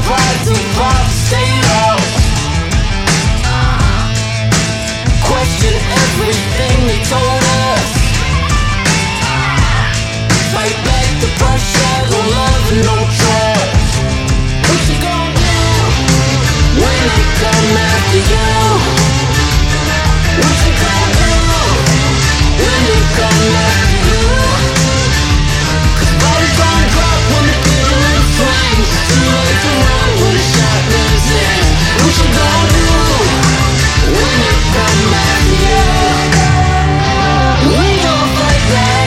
pride, too proud to stay lost. Question everything they told us. Fight back the pressure, no love and no trust. What you gonna do when they come after you? What you gonna do when they come after you? 'Cause bodies gon' drop when the pendulum swings. Too late to run when the shotgun's in. What you gonna do when they come after you? We gon' fight back.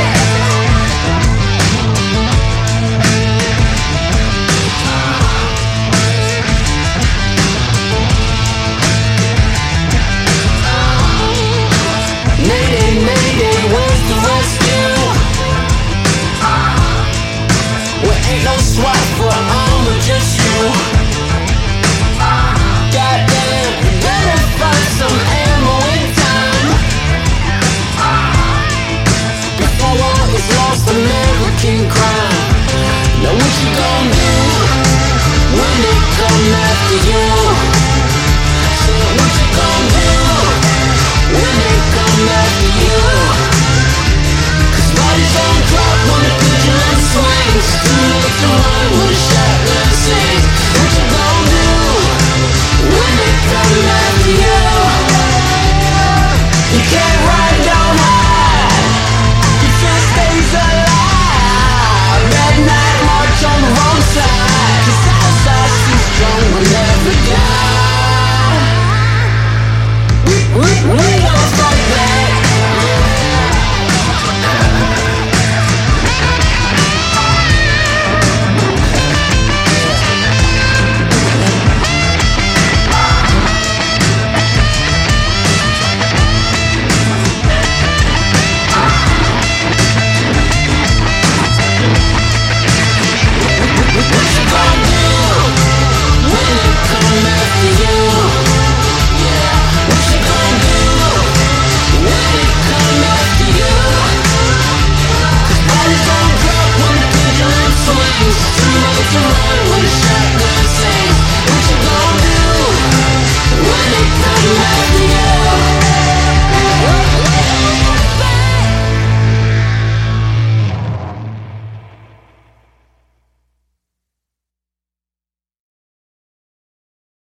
Mayday, mayday, where's the rescue? Well, ain't no SWAT for armor, just you.